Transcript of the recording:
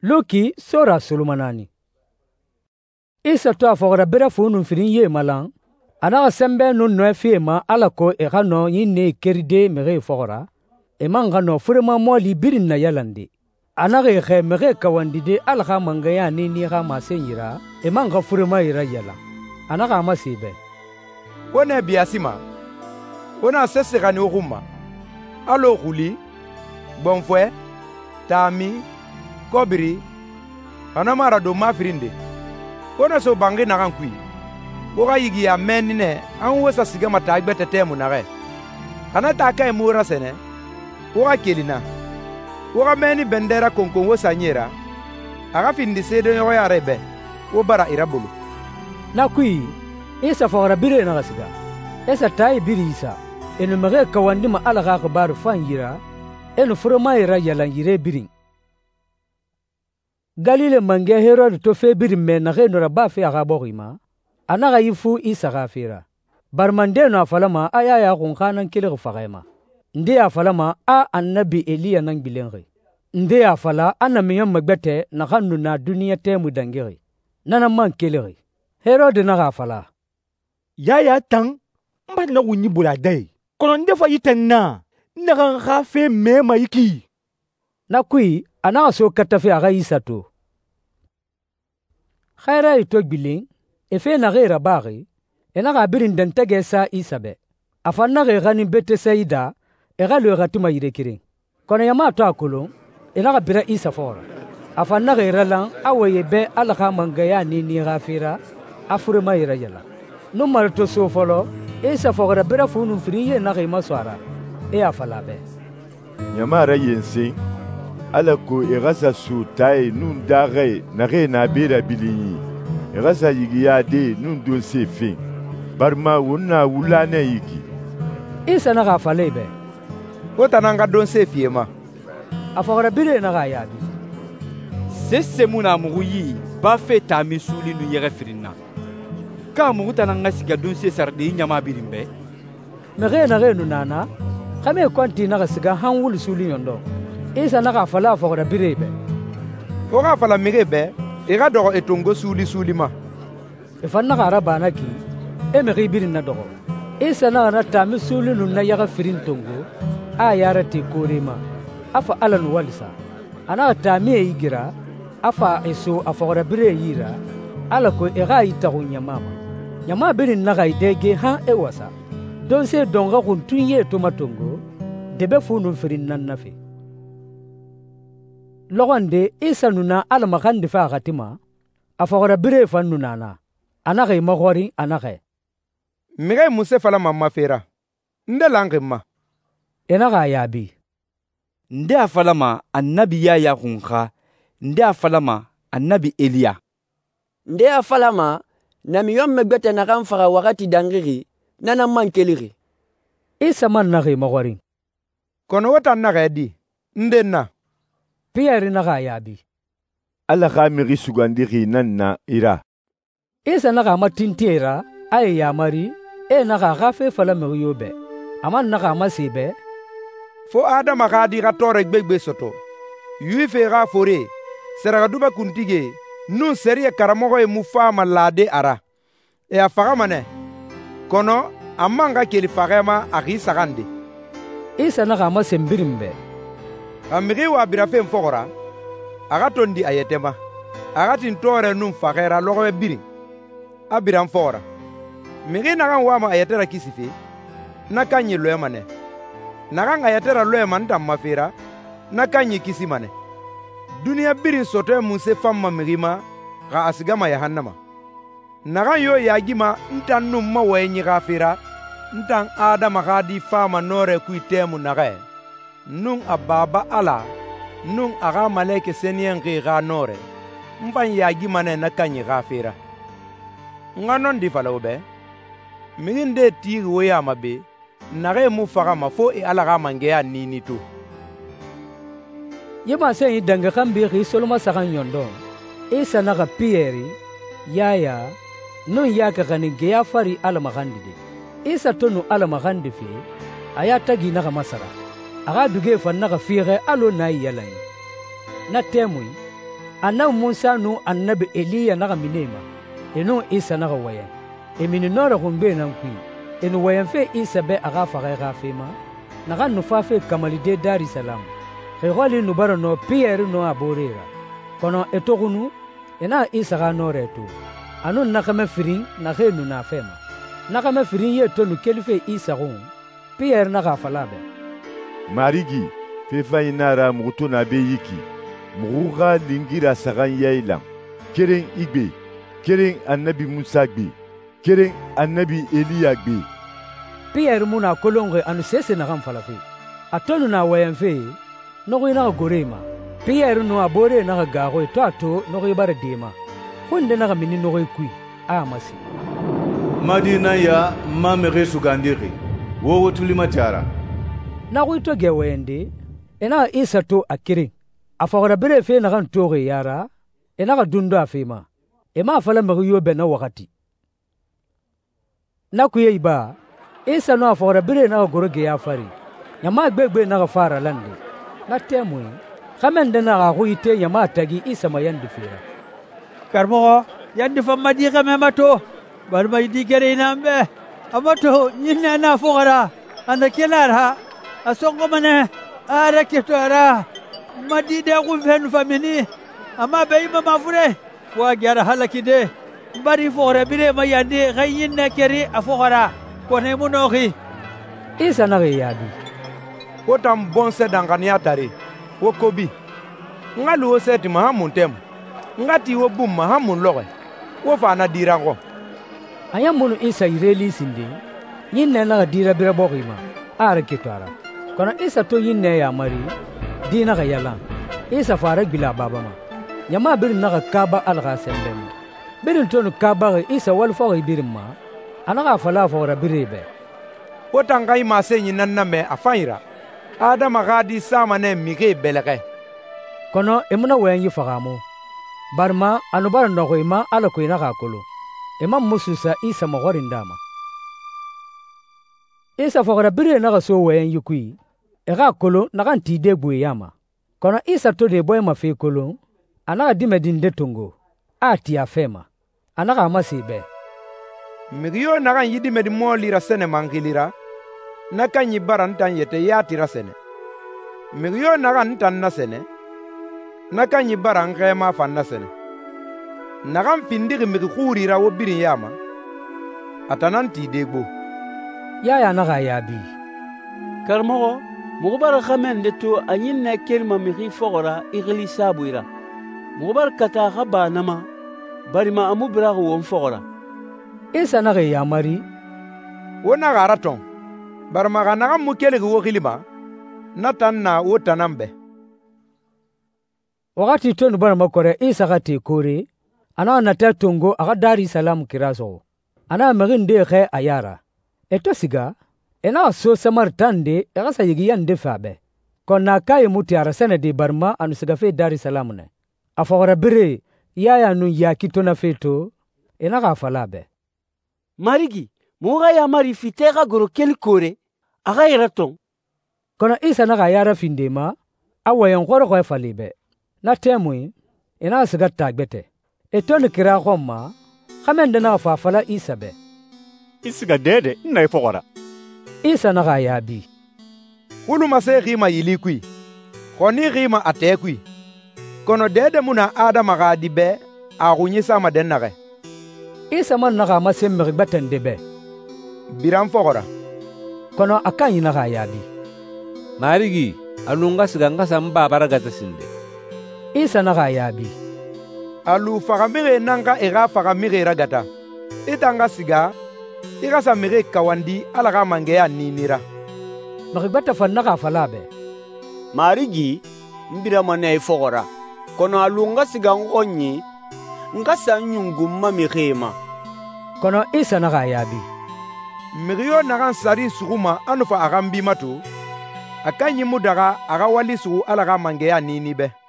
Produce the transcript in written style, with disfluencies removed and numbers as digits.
Luki Sura Sulumanani. Isa to afogara bera funu firin ye malan. Anaga sembe nun no fiema alako e gano yinne keride mere fogara. E mangano furema moli birin na yalandi. Anaga e mere kawandide alaka mangaya ni ga masenyira. E manga furema ira yala. Anaga amasibe. Wone biasima. Wona sesegani uruma. Alo huli. Bonfwe. Tami. Kobiri. Anamara do mafirinde. Wona so bangi na kankui. Woga yigi ya menine. An wesa sigama tagbete temu nare. Anata kai mura sene. Woga kelina. Woga meni bendera konkon wesa nyera. Aga findi sede yogo ya rebe. Wobara irabulu. Nakui. Isa fogara bire na gasiga. Esa tai biri isa. Enu mere kawandima alaga kabaru fanyira. Enu furoma ira yalangire birin. Galile mange Herod to fe birim na renora ba fe agabogima. Anaga yifu isa gafira. Barmande no afalama ayaya kunkanan kile fagema. Nde afalama a annabi Eliya nang bilengi. Nde afala anamiyam magbete na kanu na dunia temu dangiri. Nana man kileri. Herod na afala. Yaya tang mba na wunyi bulade. Kono ndefa yitenna. Naga gafe mema iki. Nakui anaga so katafe aga isato. Khaira ito biling efe na gira bari enaga birin dentege sa isabe. Afanna gani bete saida egalo gatuma yirekirin. Kono yama to akolo enaga bira isa fora. Afanna gira lan aweye be alaka mangaya ni gafira afure mayira yala. No marto so folo isa fora bira funu friye na gima swara e afalabe. Nyamara yensin alako egasa su tai nun dare na re na bera bilinyi egasa yigiya de nun don se fin barma wonna wulane yiki isa na gafalebe wota nanga don se fiema afogara bire na ga yabi sesse muna muyi ba fe ta misuli nu yere firinna ka mugu tananga siga don se sarde nyama birimbe mere na re nu nana kame kwanti na siga hanwul suli yondo isa naga fala fogora birebe oga fala mirebe ira dogo etongo suli ma e fanna gara banaki e meri birin na dogo isa na tami suli nun na yaga firin tongo a yarati korema afa alan walisa ana tami e igira afa eso afogora bire yira ala ko e ga itago nyama birin naga idege ha e wasa don se donga kuntunye to matongo debe funu firin nan nafe Logonde isa nuna alamakandi fa gatima afogora bire fan nunana anage magori anage mire muse fala mamma fera nde langema enaga yabi nde afalama annabi ya kunka nde afalama annabi Eliya nde afalama namiyom megbete na kan faga wakati dangiri nana mankeliri isa man nage magori kono wata naga di nde na Pierre naga yabi. Alla khamiri sugandiri nanna ira. Isa naga matintira ay yamari e naga gafe fala meriyobe. Aman naga masibe. Fo Adama gadi gatore gbegbe soto. Yuife ga fore. Seraga duba kuntige. Nun serie karamogo e mufama lade ara. E afaga mane. Kono amanga keli fagema agi sagande. Isa naga masembirimbe. Amiri wa birafe mfogora agatondi ayetema agatin tore num fagera logobe biri abiram fora miri nagan wama ayetera kisife nakanyi loemane nagan ayetera loeman tammafera nakanyi kisimane dunia biri soto munse famma mirima ga asigama yahannama nagan yo yagima ntan num ma wayenyi gafira ntan Adama gadi fama nore kuitemu nagae Nung ababa ala, nung aga maleke senyen ga nore, mfan yagi mane na kanyi gafira. Nganon di fala ube, minginde tiri woya mabe, nare mu faga mafo e alaga mangea nini tu. Yema se yi danga kambiri soloma sagan yondo, isa naga Pierre, yaya, nun yaka gani geya fari alamagandide. Isa tonu alamagandifi, ayatagi naga masara. Aga duge fanna ga fire alo na yalay na temui annabi musa nu annabi eliya naga minema enu isa naga wayan emini nora kumbe nan kui enu wayan fe isa be aga faga ga fema naga nu fa fe kamalide dari salam khaykhali nu baro no pierre no aborera kono etogunu ena isa ga noretu anu nakame firin na khenu na fema nakame firin ye tonu kelife isa gon pierre naga falabe marigi fefa inara muguto na be yiki muguga lingira sagan yailam keren igbe keren annabi musa gbe keren annabi eliya gbe pierre muna kolonge anu sese na falafe atonu na wayan fe nogo ina gorema pierre no abore na gago to ato nogo bare dema hunde na mini nogo kui amasi madina ya mamere sugandiri wo tulima tiara na ko to gewende ena isa to akire afawara bere fe na kan toge yara ena ka dundo afema e ma fala ma yo be na wakati na ku yiba isa no afawara bere na goroge ya fari nyama gbegbe na ka fara lande na temu khamende na ga ko ite nyama tagi isa ma yandi fera karmo yandi fa madi kame mato bar mai digere nambe amato nyinna na fogara anda kelara asongo mane ara ketara madi de ko fen famini ama be ma mafure wa gyara halakide bari fogara bire ma yandi gayinna keri afogara ko ne munoki isa na yadi wo tam bonse dangania tare wo kobi ngalu wo seti mahamun tem ngati wo bum mahamun loge wo fana dirango ayamunu isa ireli sinde yinne na dira bire bogima ara ketara kono isa to yinne ya mari dina ga yala isa fara bila baba ma nyama bir na kaba alga sembem birin to kaba isa wal fo birin ma anaga fala fo rabirebe wo tangai ma se nyinan na me afaira adama gadi sama ne mige belege kono emuna wayan yi fagamo barma anubar no ima ala ko ina ka kolo imam mususa isa magorin dama isa fogara bire na so wayan yukui e ga kolo na kan ti de buye yama kono isa to de boy ma fe kolo ana di medin de tongo ati afema ana ga masibe migiyo na kan yidi medi mo lira sene mangilira na kan yi baran tan yete yati rasene migiyo na kan tan na sene na kan yi baran kema fan na sene na kan findiri migi khurira wo birin yama atanan ti degbo ya na ga yabi karmo mubar khamen de to anyin na kelma migi fogora igli sabuira mubar kata khaba nama bari ma amu bra wo fogora isa na ga yamari wona garaton bar ma ga na mu keligi wo khilima natan na wo tanambe wakati tonu bar makore isa ga te kore ana na ta tongo aga dari salam kiraso ana magin de khe ayara eto siga ena so samartande aga sayigi yande fabe konna kay mutiara sene de barma anu siga fe dari salam ne afawara bire yaya nu yakito na feto ena ga falabe marigi muga ya mari fitega goro kel kore aga iraton kono isa na ga yara findema awayan goro ko falibe na temui ena siga tagbete etoni kira gomma khamende na fa fala isa be isiga dede ina ifogora isa na ga yabi kulu mase khima yilikui khoni khima atekui kono dede muna adama ga dibe agunyisa madenage isa man na ga masemmi batande be biran fogora kono akan ina ga yabi marigi anunga siganga samba baragata sinde isa na ga yabi alu fagamire nanga ega fagamire ragata itanga siga iga samire kawandi alaga mangeya ninira magbata fanna ga falabe marigi mbira mane ifogora kono alunga siga ngonyi ngasa nyungumma mikhema kono isa na ga yabi migiyo nagan sari suguma anufa agambi matu akanyi mudaga aga wali sugu alaga mangeya ninibe